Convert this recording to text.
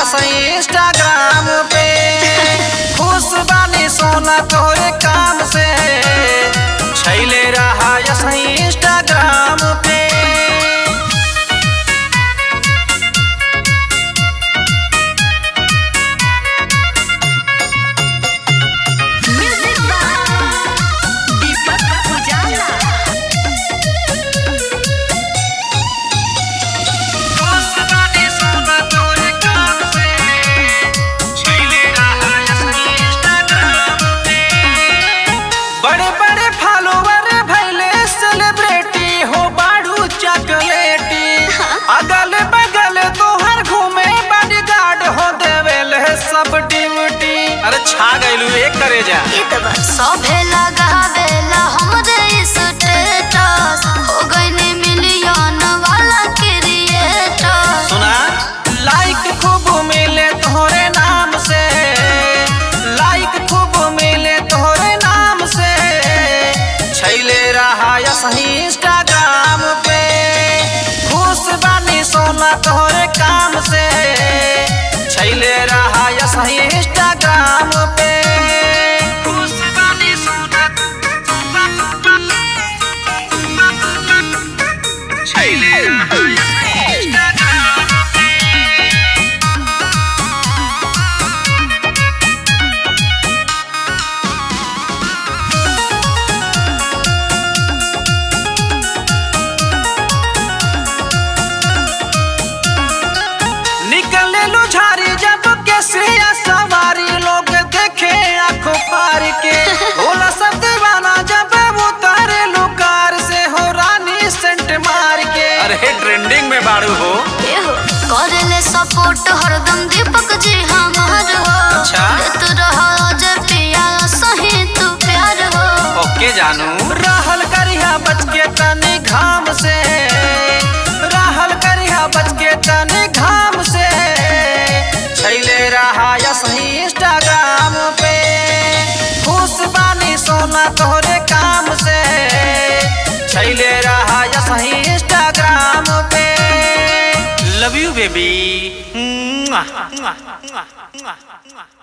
Instagram पे। खुश बानी सोना तोरे काम से, छैले रहा इंस्टाग्राम पे। बड़े बड़े फॉलोवर भैले सेलिब्रिटी हो बाड़ू चॉकलेटी। अगल बगल तोहर घूमे बॉडीगार्ड हो देवेल है सब ड्यूटी। अरे छा गइलू एक करे जा सभे लगावेला हमरे स्टेटस, हो गइनी मिलियन वाला क्रिएटर। सुना लाइक खूब मिले तोहरे नाम से, लाइक खूब मिले तोहरे नाम से, छैले रहा इंस्टाग्राम पे। खुश बानी सोना तोहरे काम से, छैले रहा इंस्टाग्राम पे। खुश बानी सोना छैले रहा इंस्टाग्राम पे। निकले लो झारी जब केसिया सवारी, लोग देखे आंखों पार के। होला सब दीवाना जब उतारे लो कार से, हो रानी सेंट मार के। अरे ट्रेंडिंग में बाड़ू हो करेले सपोर्ट हरदम दीपक जी हमार हो। अच्छा। देत रहो जब पिया सही तू प्यार हो। ओके जानू रहल करिया बच के तनी घाम से, रहल करिया बच के तनी घाम से, छैले रहा इंस्टाग्राम पे। खुश बानी सोना तोहरे काम से, छैले रहा इंस्टाग्राम पे। Love you baby.